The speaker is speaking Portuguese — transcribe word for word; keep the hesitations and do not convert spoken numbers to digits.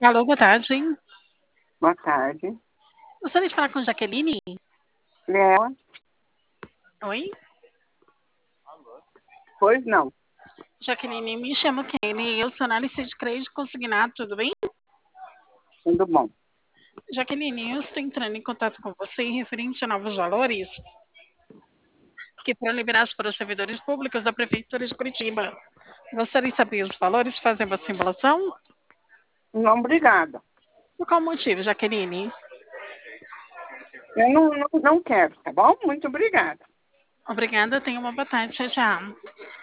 Alô, boa tarde. Boa tarde. Gostaria de falar com Jaqueline? Léo, Oi? pois não. Jaqueline, me chamo Kelly, eu sou analista de crédito consignado, tudo bem? Tudo bom. Jaqueline, eu estou entrando em contato com você referente a novos valores que foram liberados para os servidores públicos da Prefeitura de Curitiba. Gostaria de saber os valores, fazer uma simulação? Não, obrigada. Por qual motivo, Jaqueline? Eu não, não, não quero, tá bom? Muito obrigada. Obrigada, tenha uma boa tarde, tchau, tchau.